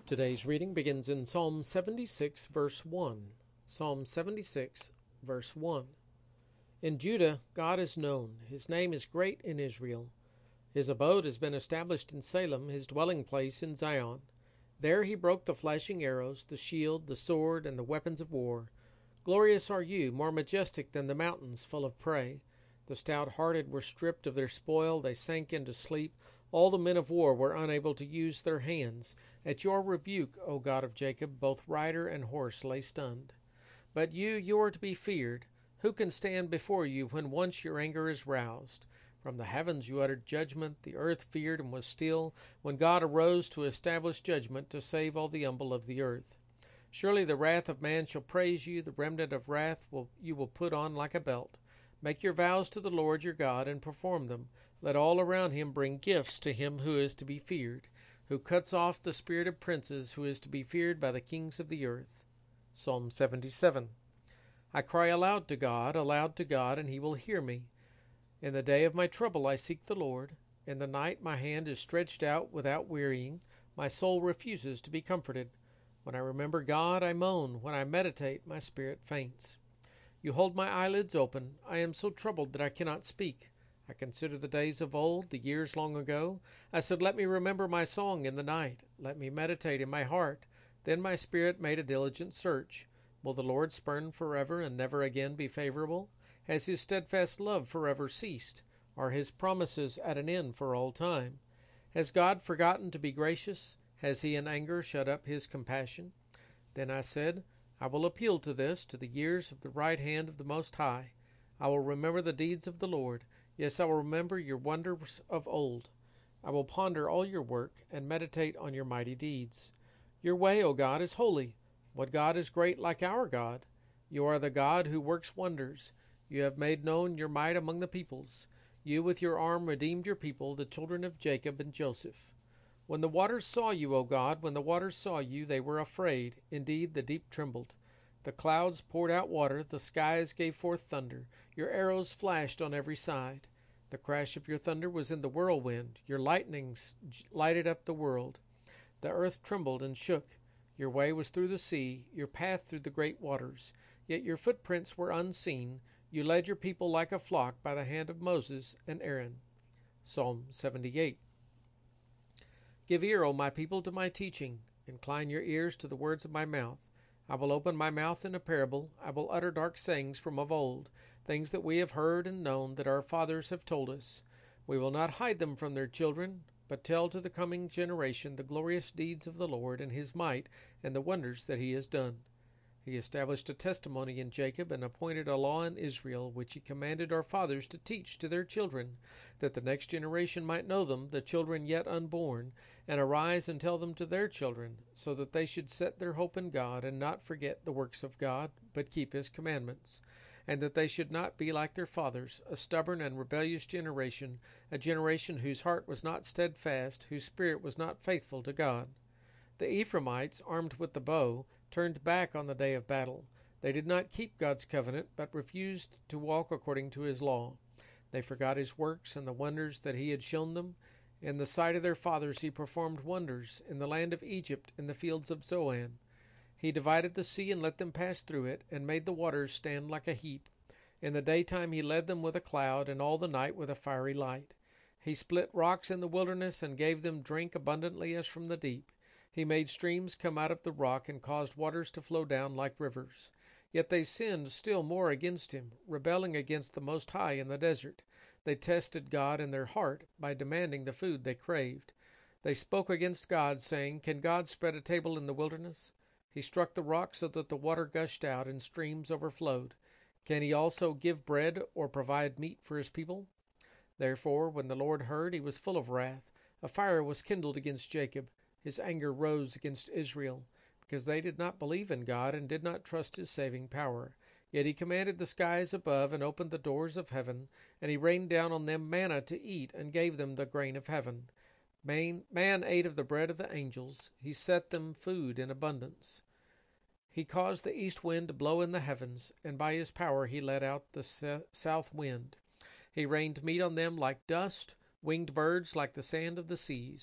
Today's reading begins in Psalm 76, verse 1. Psalm 76, verse 1. In Judah God is known. His name is great in Israel. His abode has been established in Salem, his dwelling place in Zion. There he broke the flashing arrows, the shield, the sword, and the weapons of war. Glorious are you, more majestic than the mountains full of prey. The stout-hearted were stripped of their spoil, they sank into sleep. All the men of war were unable to use their hands. At your rebuke, O God of Jacob, both rider and horse lay stunned. But you are to be feared. Who can stand before you when once your anger is roused? From the heavens you uttered judgment, the earth feared and was still, when God arose to establish judgment to save all the humble of the earth. Surely the wrath of man shall praise you, the remnant of wrath you will put on like a belt. Make your vows to the Lord your God and perform them. Let all around him bring gifts to him who is to be feared, who cuts off the spirit of princes, who is to be feared by the kings of the earth. Psalm 77. I cry aloud to God, and he will hear me. In the day of my trouble I seek the Lord. In the night my hand is stretched out without wearying. My soul refuses to be comforted. When I remember God, I moan. When I meditate, my spirit faints. You hold my eyelids open. I am so troubled that I cannot speak. I consider the days of old, the years long ago. I said, let me remember my song in the night. Let me meditate in my heart. Then my spirit made a diligent search. Will the Lord spurn forever and never again be favorable? Has his steadfast love forever ceased? Are his promises at an end for all time? Has God forgotten to be gracious? Has he in anger shut up his compassion? Then I said, I will appeal to the years of the right hand of the Most High. I will remember the deeds of the Lord. Yes, I will remember your wonders of old. I will ponder all your work and meditate on your mighty deeds. Your way, O God, is holy. What God is great like our God? You are the God who works wonders. You have made known your might among the peoples. You with your arm redeemed your people, the children of Jacob and Joseph. When the waters saw you, O God, when the waters saw you, they were afraid. Indeed, the deep trembled. The clouds poured out water, the skies gave forth thunder. Your arrows flashed on every side. The crash of your thunder was in the whirlwind. Your lightnings lighted up the world. The earth trembled and shook. Your way was through the sea, your path through the great waters. Yet your footprints were unseen. You led your people like a flock by the hand of Moses and Aaron. Psalm 78. Give ear, O my people, to my teaching. Incline your ears to the words of my mouth. I will open my mouth in a parable. I will utter dark sayings from of old, things that we have heard and known, that our fathers have told us. We will not hide them from their children, but tell to the coming generation the glorious deeds of the Lord and his might and the wonders that he has done. He established a testimony in Jacob and appointed a law in Israel, which he commanded our fathers to teach to their children, that the next generation might know them, the children yet unborn, and arise and tell them to their children, so that they should set their hope in God and not forget the works of God, but keep his commandments, and that they should not be like their fathers, a stubborn and rebellious generation, a generation whose heart was not steadfast, whose spirit was not faithful to God. The Ephraimites, armed with the bow, turned back on the day of battle. They did not keep God's covenant, but refused to walk according to his law. They forgot his works and the wonders that he had shown them. In the sight of their fathers he performed wonders, in the land of Egypt, in the fields of Zoan. He divided the sea and let them pass through it, and made the waters stand like a heap. In the daytime he led them with a cloud, and all the night with a fiery light. He split rocks in the wilderness, and gave them drink abundantly as from the deep. He made streams come out of the rock, and caused waters to flow down like rivers. Yet they sinned still more against him, rebelling against the Most High in the desert. They tested God in their heart by demanding the food they craved. They spoke against God, saying, Can God spread a table in the wilderness? He struck the rock so that the water gushed out and streams overflowed. Can he also give bread or provide meat for his people? Therefore, when the Lord heard, he was full of wrath. A fire was kindled against Jacob. His anger rose against Israel, because they did not believe in God and did not trust his saving power. Yet he commanded the skies above and opened the doors of heaven, and he rained down on them manna to eat and gave them the grain of heaven. Man ate of the bread of the angels. He set them food in abundance. He caused the east wind to blow in the heavens, and by his power he let out the south wind. He rained meat on them like dust, winged birds like the sand of the seas.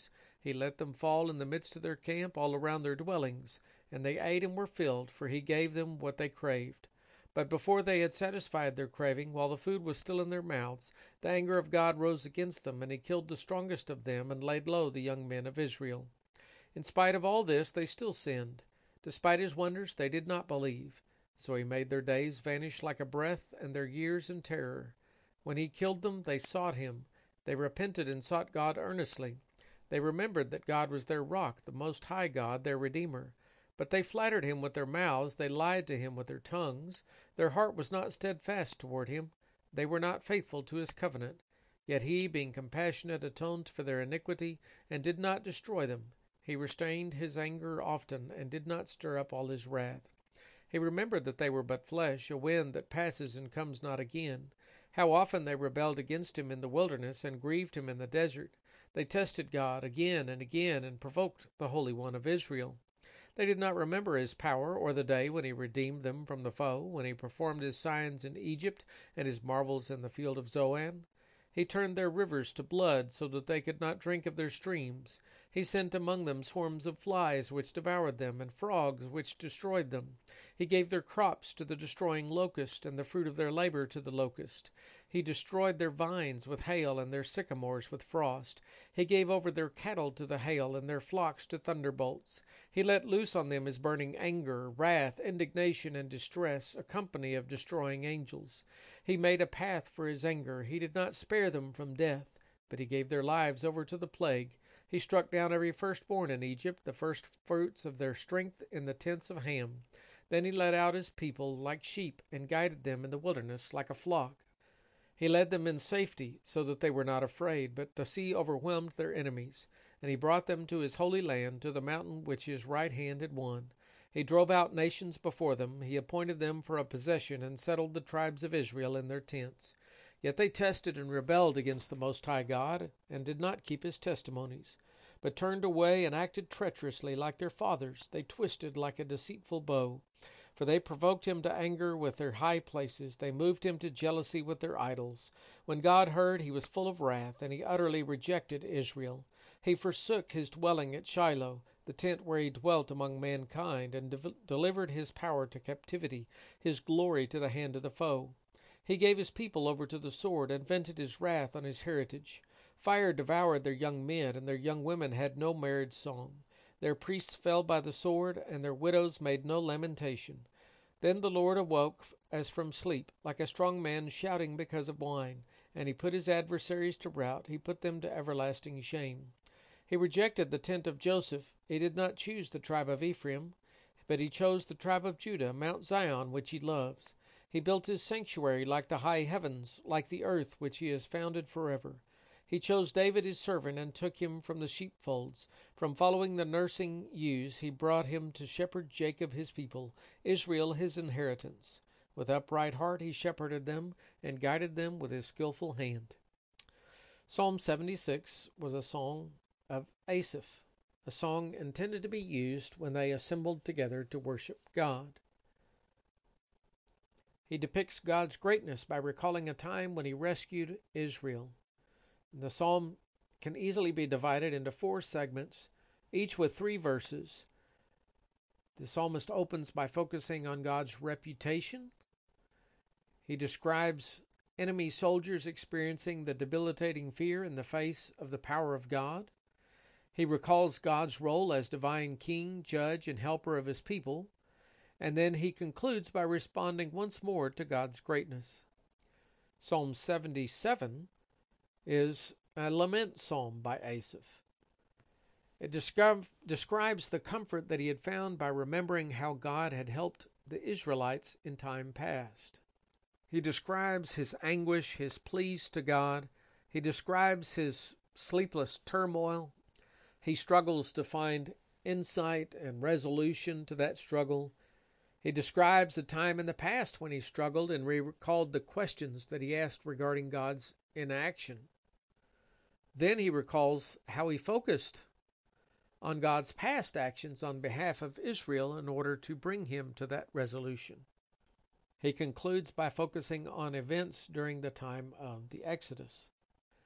He let them fall in the midst of their camp all around their dwellings, and they ate and were filled, for he gave them what they craved. But before they had satisfied their craving, while the food was still in their mouths, the anger of God rose against them, and he killed the strongest of them and laid low the young men of Israel. In spite of all this, they still sinned. Despite his wonders, they did not believe. So he made their days vanish like a breath, and their years in terror. When he killed them, they sought him. They repented and sought God earnestly. They remembered that God was their rock, the Most High God, their Redeemer. But they flattered him with their mouths, they lied to him with their tongues. Their heart was not steadfast toward him. They were not faithful to his covenant. Yet he, being compassionate, atoned for their iniquity, and did not destroy them. He restrained his anger often, and did not stir up all his wrath. He remembered that they were but flesh, a wind that passes and comes not again. How often they rebelled against him in the wilderness, and grieved him in the desert. They tested God again, and provoked the Holy One of Israel. They did not remember his power, or the day when he redeemed them from the foe, when he performed his signs in Egypt, and his marvels in the field of Zoan. He turned their rivers to blood, so that they could not drink of their streams. He sent among them swarms of flies, which devoured them, and frogs, which destroyed them. He gave their crops to the destroying locust, and the fruit of their labor to the locust. He destroyed their vines with hail, and their sycamores with frost. He gave over their cattle to the hail, and their flocks to thunderbolts. He let loose on them his burning anger, wrath, indignation, and distress, a company of destroying angels. He made a path for his anger. He did not spare them from death, but he gave their lives over to the plague. He struck down every firstborn in Egypt, the firstfruits of their strength in the tents of Ham. Then he led out his people like sheep, and guided them in the wilderness like a flock. He led them in safety, so that they were not afraid, but the sea overwhelmed their enemies. And he brought them to his holy land, to the mountain which his right hand had won. He drove out nations before them. He appointed them for a possession, and settled the tribes of Israel in their tents. Yet they tested and rebelled against the Most High God, and did not keep his testimonies, but turned away and acted treacherously like their fathers. They twisted like a deceitful bow. For they provoked him to anger with their high places. They moved him to jealousy with their idols. When God heard, he was full of wrath, and he utterly rejected Israel. He forsook his dwelling at Shiloh, the tent where he dwelt among mankind, and delivered his power to captivity, his glory to the hand of the foe. He gave his people over to the sword, and vented his wrath on his heritage. Fire devoured their young men, and their young women had no marriage song. Their priests fell by the sword, and their widows made no lamentation. Then the Lord awoke as from sleep, like a strong man shouting because of wine, and he put his adversaries to rout. He put them to everlasting shame. He rejected the tent of Joseph. He did not choose the tribe of Ephraim, but he chose the tribe of Judah, Mount Zion, which he loves. He built his sanctuary like the high heavens, like the earth which he has founded forever. He chose David his servant, and took him from the sheepfolds. From following the nursing ewes, he brought him to shepherd Jacob his people, Israel his inheritance. With upright heart he shepherded them, and guided them with his skillful hand. Psalm 76 was a song of Asaph, a song intended to be used when they assembled together to worship God. He depicts God's greatness by recalling a time when he rescued Israel. The psalm can easily be divided into 4 segments, each with 3 verses. The psalmist opens by focusing on God's reputation. He describes enemy soldiers experiencing the debilitating fear in the face of the power of God. He recalls God's role as divine king, judge, and helper of his people. And then he concludes by responding once more to God's greatness. Psalm 77 is a lament psalm by Asaph. It describes the comfort that he had found by remembering how God had helped the Israelites in time past. He describes his anguish, his pleas to God. He describes his sleepless turmoil. He struggles to find insight and resolution to that struggle. He describes a time in the past when he struggled and recalled the questions that he asked regarding God's inaction. Then he recalls how he focused on God's past actions on behalf of Israel in order to bring him to that resolution. He concludes by focusing on events during the time of the Exodus.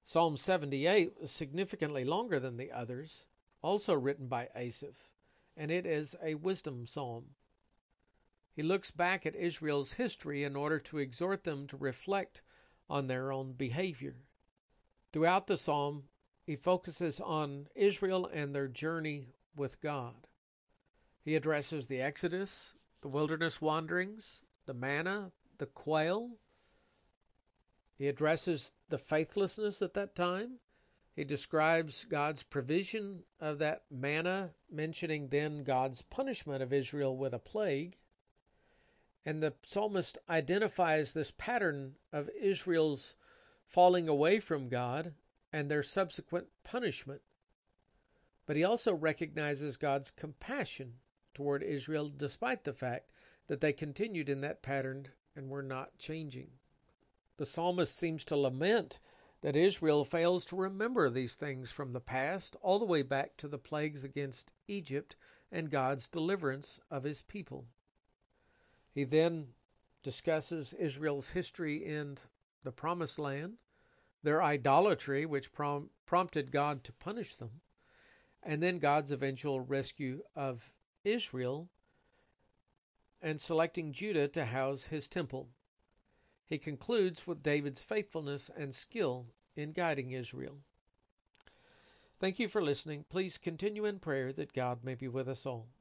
Psalm 78 is significantly longer than the others, also written by Asaph, and it is a wisdom psalm. He looks back at Israel's history in order to exhort them to reflect on their own behavior. Throughout the psalm, he focuses on Israel and their journey with God. He addresses the Exodus, the wilderness wanderings, the manna, the quail. He addresses the faithlessness at that time. He describes God's provision of that manna, mentioning then God's punishment of Israel with a plague. And the psalmist identifies this pattern of Israel's falling away from God and their subsequent punishment. But he also recognizes God's compassion toward Israel despite the fact that they continued in that pattern and were not changing. The psalmist seems to lament that Israel fails to remember these things from the past all the way back to the plagues against Egypt and God's deliverance of his people. He then discusses Israel's history in the Promised Land, their idolatry, which prompted God to punish them, and then God's eventual rescue of Israel and selecting Judah to house his temple. He concludes with David's faithfulness and skill in guiding Israel. Thank you for listening. Please continue in prayer that God may be with us all.